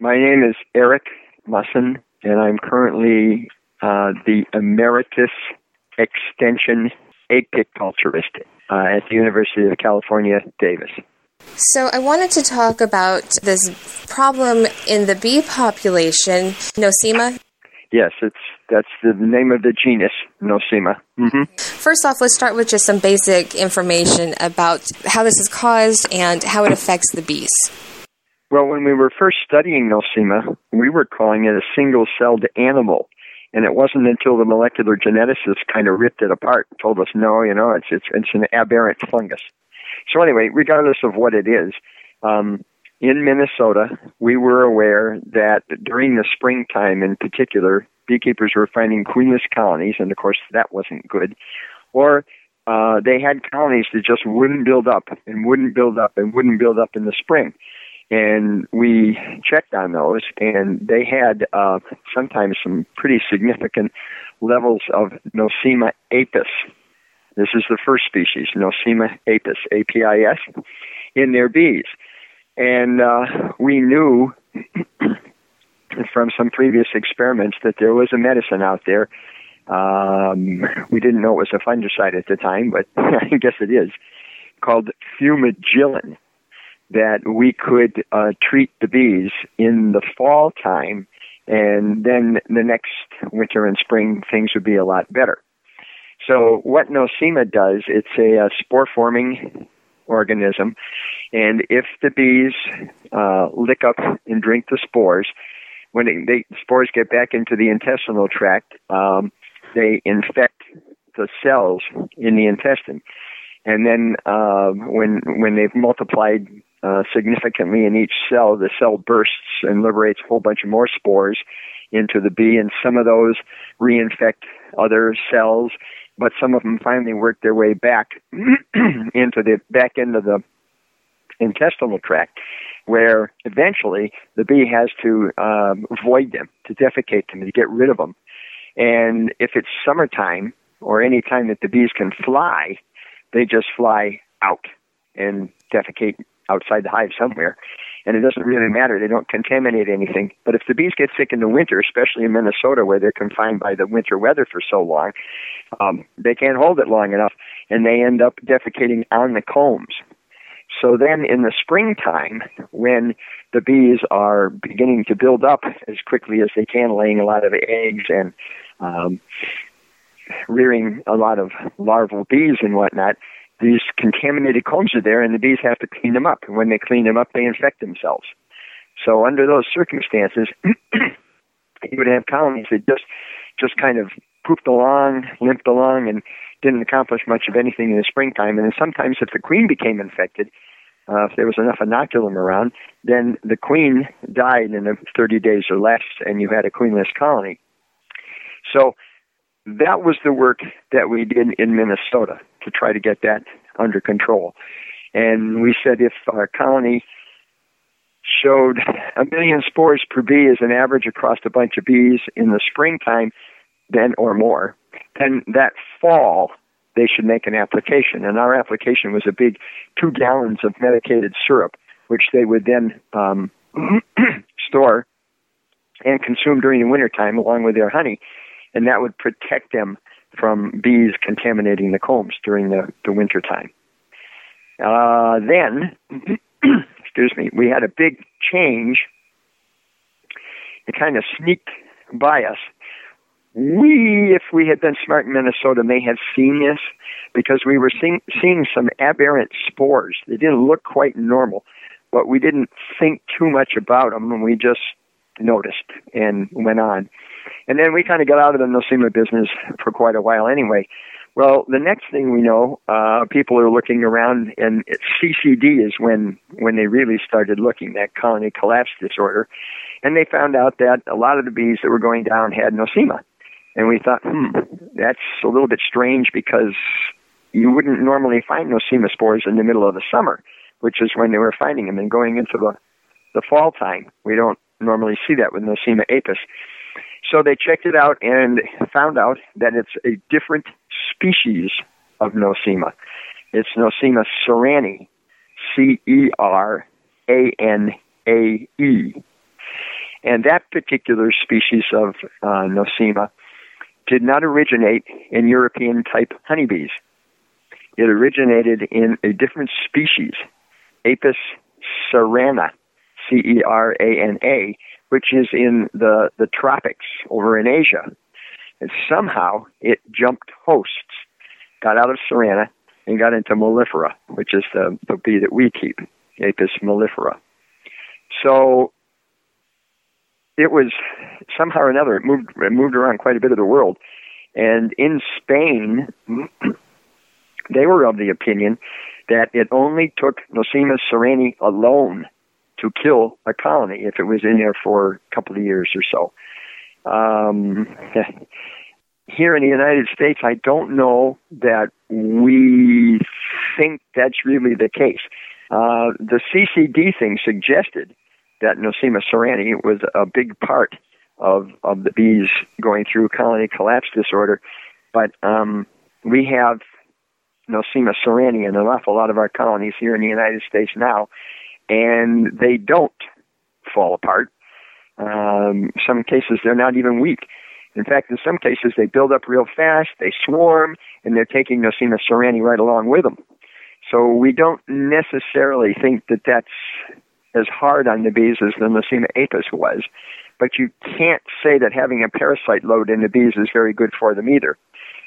My name is Eric Musson, and I'm currently the Emeritus Extension Apiculturist at the University of California, Davis. So I wanted to talk about this problem in the bee population, Nosema. Yes, that's the name of the genus, Nosema. Mm-hmm. First off, let's start with just some basic information about how this is caused and how it affects the bees. Well, when we were first studying Nosema, we were calling it a single-celled animal. And it wasn't until the molecular geneticists kind of ripped it apart and told us, no, it's an aberrant fungus. So anyway, regardless of what it is, in Minnesota, we were aware that during the springtime in particular, beekeepers were finding queenless colonies, and of course that wasn't good. Or they had colonies that just wouldn't build up and wouldn't build up and wouldn't build up in the spring. And we checked on those, and they had sometimes some pretty significant levels of Nosema apis. This is the first species, Nosema apis, A-P-I-S, in their bees. And we knew from some previous experiments that there was a medicine out there. We didn't know it was a fungicide at the time, but I guess it is, called Fumagillin, that we could treat the bees in the fall time, and then the next winter and spring things would be a lot better. So what Nosema does, it's a spore-forming organism, and if the bees lick up and drink the spores, when the spores get back into the intestinal tract, they infect the cells in the intestine. And then when they've multiplied significantly in each cell, the cell bursts and liberates a whole bunch of more spores into the bee, and some of those reinfect other cells, but some of them finally work their way back into the back end of the intestinal tract, where eventually the bee has to void them, to defecate them, to get rid of them. And if it's summertime, or any time that the bees can fly, they just fly out and defecate outside the hive somewhere. And it doesn't really matter. They don't contaminate anything. But if the bees get sick in the winter, especially in Minnesota where they're confined by the winter weather for so long, they can't hold it long enough, and they end up defecating on the combs. So then in the springtime, when the bees are beginning to build up as quickly as they can, laying a lot of eggs and rearing a lot of larval bees and whatnot, these contaminated combs are there, and the bees have to clean them up. And when they clean them up, they infect themselves. So under those circumstances, you would have colonies that just kind of pooped along, limped along, and didn't accomplish much of anything in the springtime. And then sometimes if the queen became infected, if there was enough inoculum around, then the queen died in 30 days or less, and you had a queenless colony. So that was the work that we did in Minnesota to try to get that under control. And we said if our colony showed 1 million spores per bee as an average across a bunch of bees in the springtime, then or more, then that fall they should make an application. And our application was a big 2 gallons of medicated syrup, which they would then store and consume during the wintertime along with their honey. And that would protect them from bees contaminating the combs during the winter time. Then, we had a big change. It kind of sneaked by us. If we had been smart in Minnesota, may have seen this, because we were seeing some aberrant spores. They didn't look quite normal, but we didn't think too much about them, and we just noticed and went on. And then we kind of got out of the Nosema business for quite a while anyway. Well, the next thing we know, people are looking around, and CCD is when they really started looking, that colony collapse disorder. And they found out that a lot of the bees that were going down had Nosema. And we thought, that's a little bit strange, because you wouldn't normally find Nosema spores in the middle of the summer, which is when they were finding them. And going into the fall time, we don't normally see that with Nosema apis. So they checked it out and found out that it's a different species of Nosema. It's Nosema ceranae, Ceranae. And that particular species of Nosema did not originate in European-type honeybees. It originated in a different species, Apis cerana, C-E-R-A-N-A, which is in the tropics over in Asia. And somehow it jumped hosts, got out of cerana, and got into mellifera, which is the bee that we keep, Apis mellifera. So it was somehow or another, it moved around quite a bit of the world. And in Spain, they were of the opinion that it only took Nosema ceranae alone to kill a colony if it was in there for a couple of years or so. Here in the United States, I don't know that we think that's really the case. The CCD thing suggested that Nosema ceranae was a big part of the bees going through colony collapse disorder, but we have Nosema ceranae in an awful lot of our colonies here in the United States now, and they don't fall apart. Some cases, they're not even weak. In fact, in some cases, they build up real fast, they swarm, and they're taking Nosema ceranae right along with them. So we don't necessarily think that that's as hard on the bees as the Nosema apis was, but you can't say that having a parasite load in the bees is very good for them either.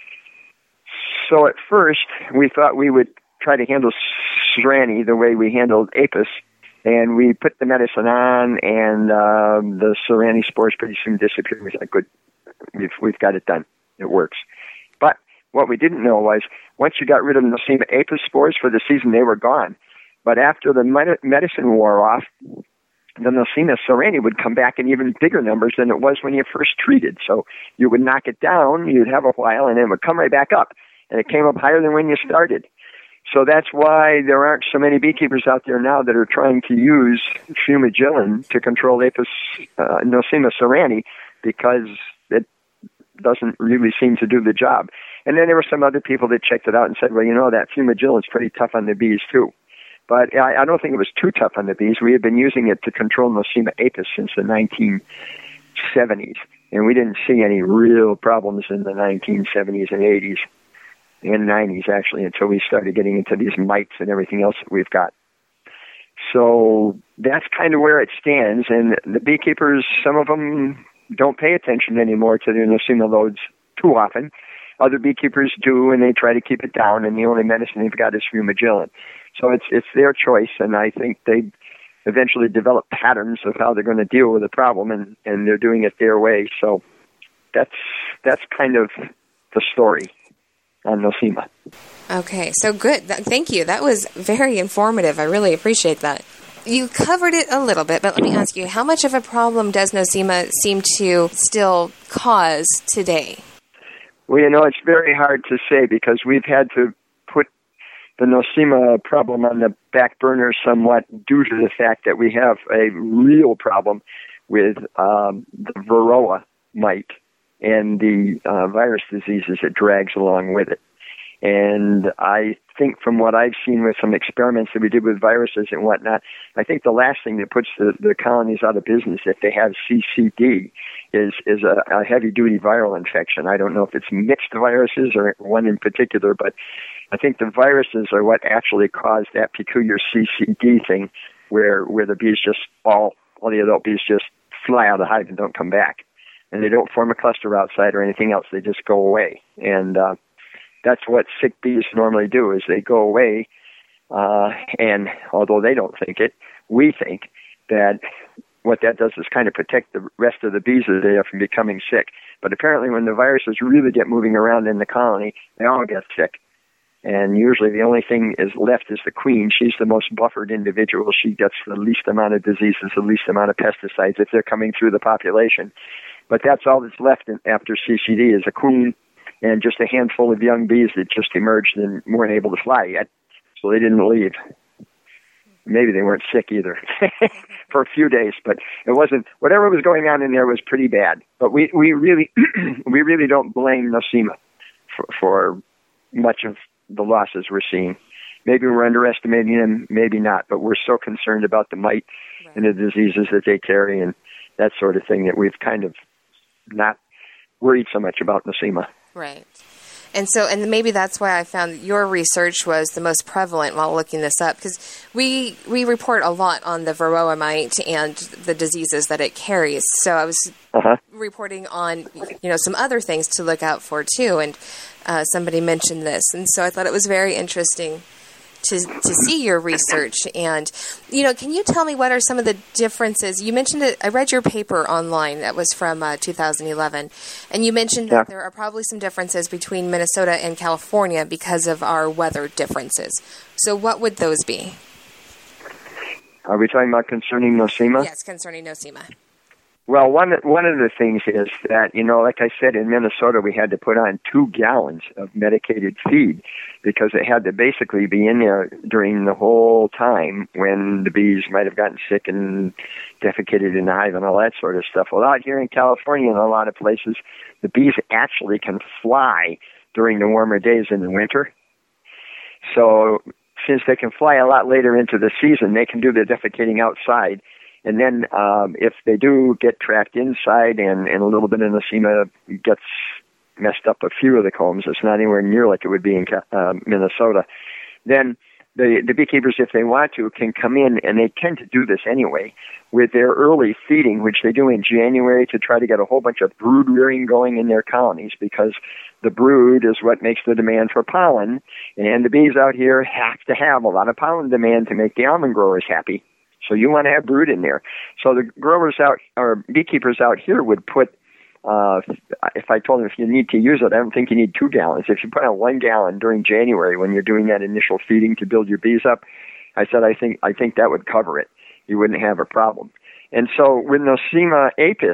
So at first, we thought we would try to handle ceranae the way we handled apis, and we put the medicine on, and the ceranae spores pretty soon disappeared. We said, good, we've got it done. It works. But what we didn't know was, once you got rid of the Nosema apis spores for the season, they were gone. But after the medicine wore off, the Nosema ceranae would come back in even bigger numbers than it was when you first treated. So you would knock it down, you'd have a while, and then it would come right back up. And it came up higher than when you started. So that's why there aren't so many beekeepers out there now that are trying to use fumagillin to control Apis Nosema ceranae, because it doesn't really seem to do the job. And then there were some other people that checked it out and said, well, you know, that fumagillin is pretty tough on the bees too. But I don't think it was too tough on the bees. We had been using it to control Nosema apis since the 1970s, and we didn't see any real problems in the 1970s and 80s. And 90s, actually, until we started getting into these mites and everything else that we've got. So that's kind of where it stands. And the beekeepers, some of them don't pay attention anymore to their Nosema loads too often. Other beekeepers do, and they try to keep it down, and the only medicine they've got is fumagillin. So it's their choice, and I think they eventually develop patterns of how they're going to deal with the problem, and they're doing it their way. So that's kind of the story on Nosema. Okay, so good. Thank you. That was very informative. I really appreciate that. You covered it a little bit, but let me ask you, how much of a problem does Nosema seem to still cause today? Well, you know, it's very hard to say, because we've had to put the Nosema problem on the back burner somewhat due to the fact that we have a real problem with the Varroa mite and the virus diseases it drags along with it. And I think from what I've seen with some experiments that we did with viruses and whatnot, I think the last thing that puts the colonies out of business if they have CCD is a heavy-duty viral infection. I don't know if it's mixed viruses or one in particular, but I think the viruses are what actually caused that peculiar CCD thing where the bees just, all the adult bees just fly out of the hive and don't come back. And they don't form a cluster outside or anything else. They just go away. And that's what sick bees normally do, is they go away. And although they don't think it, we think that what that does is kind of protect the rest of the bees that are there from becoming sick. But apparently when the viruses really get moving around in the colony, they all get sick. And usually the only thing is left is the queen. She's the most buffered individual. She gets the least amount of diseases, the least amount of pesticides if they're coming through the population. But that's all that's left after CCD is a queen and just a handful of young bees that just emerged and weren't able to fly yet. So they didn't leave. Maybe they weren't sick either for a few days, but it wasn't, whatever was going on in there was pretty bad. But we really, we really don't blame Nosema for much of the losses we're seeing. Maybe we're underestimating them, maybe not, but we're so concerned about the mite and the diseases that they carry, and that sort of thing, that we've kind of not worried so much about Nosema. Right. And maybe that's why I found your research was the most prevalent while looking this up, because we report a lot on the varroa mite and the diseases that it carries. So I was reporting on, some other things to look out for too. And somebody mentioned this. And so I thought it was very interesting to see your research. And, can you tell me what are some of the differences? You mentioned it. I read your paper online that was from 2011, and you mentioned that there are probably some differences between Minnesota and California because of our weather differences. So what would those be? Are we talking about concerning Nosema? Yes, concerning Nosema. Well, one of the things is that, like I said, in Minnesota, we had to put on 2 gallons of medicated feed because it had to basically be in there during the whole time when the bees might have gotten sick and defecated in the hive and all that sort of stuff. Well, out here in California, in a lot of places, the bees actually can fly during the warmer days in the winter. So since they can fly a lot later into the season, they can do their defecating outside. And then if they do get trapped inside and a little bit of Nosema gets messed up a few of the combs, it's not anywhere near like it would be in Minnesota, then the beekeepers, if they want to, can come in, and they tend to do this anyway, with their early feeding, which they do in January to try to get a whole bunch of brood rearing going in their colonies, because the brood is what makes the demand for pollen, and the bees out here have to have a lot of pollen demand to make the almond growers happy. So you want to have brood in there. So the growers or beekeepers out here would put, if I told them if you need to use it, I don't think you need 2 gallons. If you put on 1 gallon during January when you're doing that initial feeding to build your bees up, I said I think that would cover it. You wouldn't have a problem. And so with Nosema apis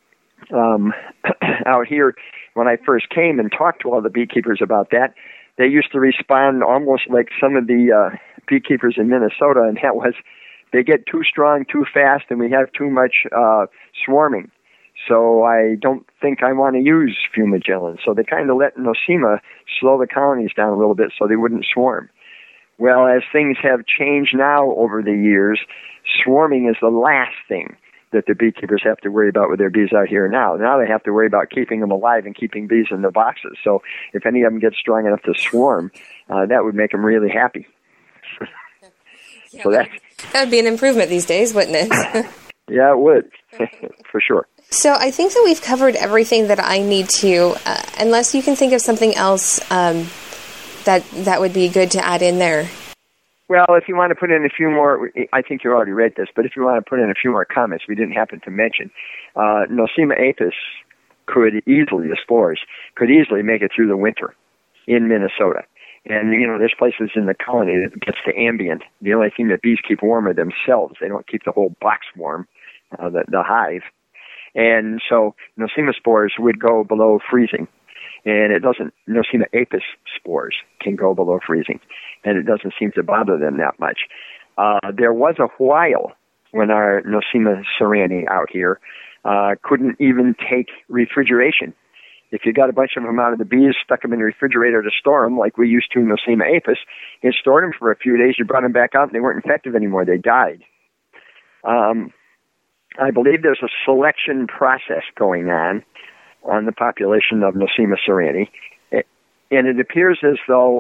out here, when I first came and talked to all the beekeepers about that, they used to respond almost like some of the beekeepers in Minnesota, and that was, they get too strong too fast and we have too much swarming. So I don't think I want to use fumagillin. So they kind of let Nosema slow the colonies down a little bit so they wouldn't swarm. Well, as things have changed now over the years, swarming is the last thing that the beekeepers have to worry about with their bees out here now. Now they have to worry about keeping them alive and keeping bees in the boxes. So if any of them get strong enough to swarm, that would make them really happy. Yeah, so that would be an improvement these days, wouldn't it? Yeah, it would, for sure. So I think that we've covered everything that I need to, unless you can think of something else that would be good to add in there. Well, if you want to put in a few more, I think you already read this, but if you want to put in a few more comments we didn't happen to mention, Nosema apis could easily, the spores, could easily make it through the winter in Minnesota. And, there's places in the colony that gets to ambient. The only thing that bees keep warm are themselves. They don't keep the whole box warm, the hive. And so Nosema spores would go below freezing. And Nosema apis spores can go below freezing. And it doesn't seem to bother them that much. There was a while when our Nosema ceranae out here couldn't even take refrigeration. If you got a bunch of them out of the bees, stuck them in the refrigerator to store them, like we used to in Nosema apis, and stored them for a few days, you brought them back out, and they weren't effective anymore. They died. I believe there's a selection process going on the population of Nosema ceranae, and it appears as though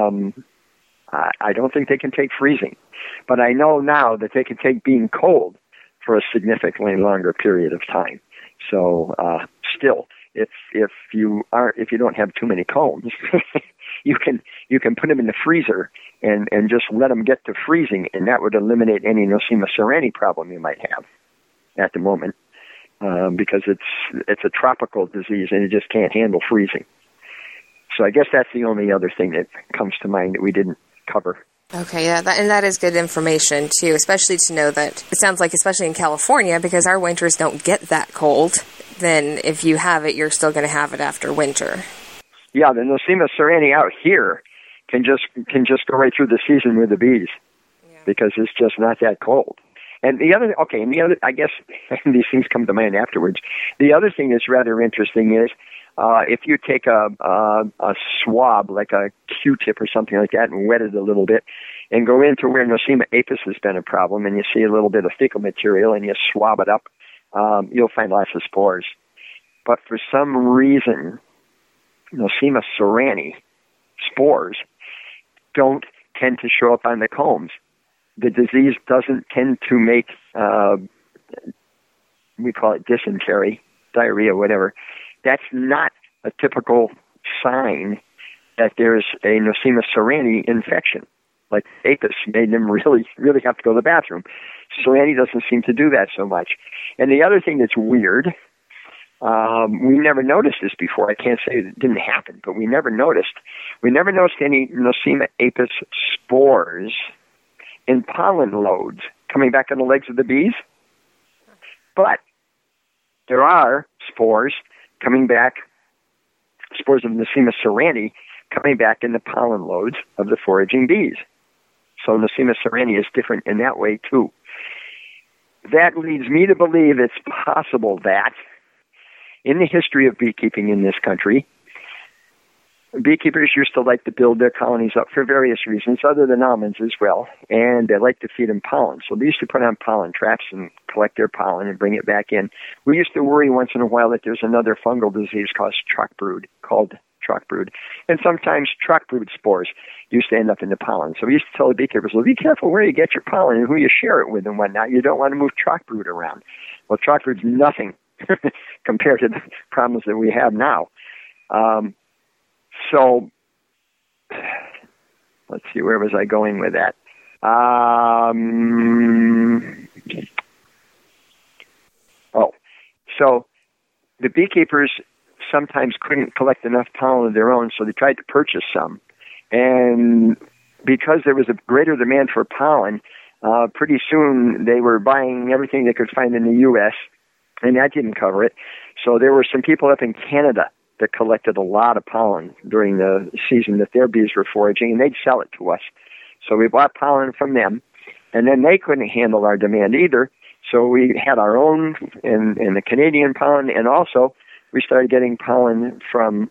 I don't think they can take freezing. But I know now that they can take being cold for a significantly longer period of time. So still, if you don't have too many combs, you can put them in the freezer and just let them get to freezing, and that would eliminate any Nosema ceranae problem you might have at the moment, because it's a tropical disease and it just can't handle freezing. So I guess that's the only other thing that comes to mind that we didn't cover. Okay, yeah, and that is good information, too, especially to know that it sounds like, especially in California, because our winters don't get that cold, then if you have it, you're still going to have it after winter. Yeah, the Nosema ceranae out here can just go right through the season with the bees, because it's just not that cold. And the other, I guess these things come to mind afterwards. The other thing that's rather interesting is, if you take a swab, like a Q-tip or something like that, and wet it a little bit, and go into where Nosema apis has been a problem, and you see a little bit of fecal material, and you swab it up, you'll find lots of spores. But for some reason, Nosema ceranae spores don't tend to show up on the combs. The disease doesn't tend to make, we call it dysentery, diarrhea, whatever. That's not a typical sign that there's a Nosema ceranae infection. Like Apis made them really, really have to go to the bathroom. Ceranae doesn't seem to do that so much. And the other thing that's weird, we never noticed this before. I can't say it didn't happen, but we never noticed. We never noticed any Nosema apis spores in pollen loads coming back on the legs of the bees. But there are spores coming back, spores of Nosema ceranae coming back in the pollen loads of the foraging bees. So Nosema ceranae is different in that way too. That leads me to believe it's possible that in the history of beekeeping in this country, beekeepers used to like to build their colonies up for various reasons, other than almonds as well, and they like to feed them pollen. So they used to put on pollen traps and collect their pollen and bring it back in. We used to worry once in a while that there's another fungal disease called truck brood, and sometimes truck brood spores used to end up in the pollen. So we used to tell the beekeepers, well, be careful where you get your pollen and who you share it with and whatnot. You don't want to move truck brood around. Well, truck brood's nothing compared to the problems that we have now. So, let's see, where was I going with that? So the beekeepers sometimes couldn't collect enough pollen of their own, so they tried to purchase some. And because there was a greater demand for pollen, pretty soon they were buying everything they could find in the U.S., and that didn't cover it. So there were some people up in Canada that collected a lot of pollen during the season that their bees were foraging, and they'd sell it to us. So we bought pollen from them, and then they couldn't handle our demand either. So we had our own in the Canadian pollen, and also we started getting pollen from,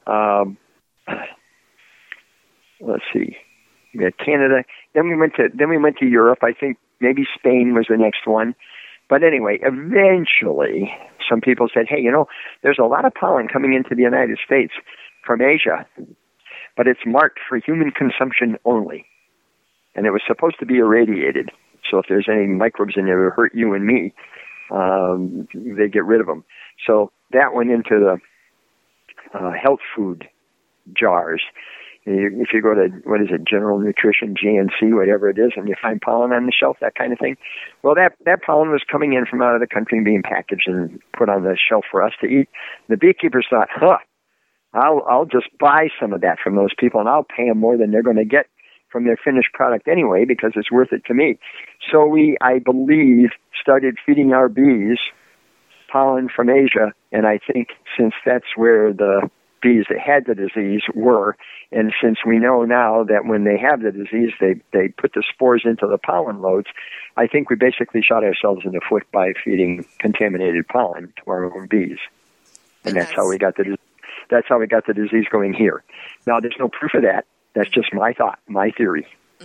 let's see, we had Canada. Then we went to Europe. I think maybe Spain was the next one. But anyway, eventually, some people said, hey, there's a lot of pollen coming into the United States from Asia, but it's marked for human consumption only. And it was supposed to be irradiated. So if there's any microbes in there that hurt you and me, they get rid of them. So that went into the health food jars. If you go to, General Nutrition, GNC, whatever it is, and you find pollen on the shelf, that kind of thing. Well, that pollen was coming in from out of the country and being packaged and put on the shelf for us to eat. The beekeepers thought, I'll just buy some of that from those people, and I'll pay them more than they're going to get from their finished product anyway, because it's worth it to me. So we, I believe, started feeding our bees pollen from Asia, and I think since that's where the bees that had the disease were, and since we know now that when they have the disease, they put the spores into the pollen loads, I think we basically shot ourselves in the foot by feeding contaminated pollen to our own bees. And that's how we got the disease going here. Now, there's no proof of that. That's just my thought, my theory.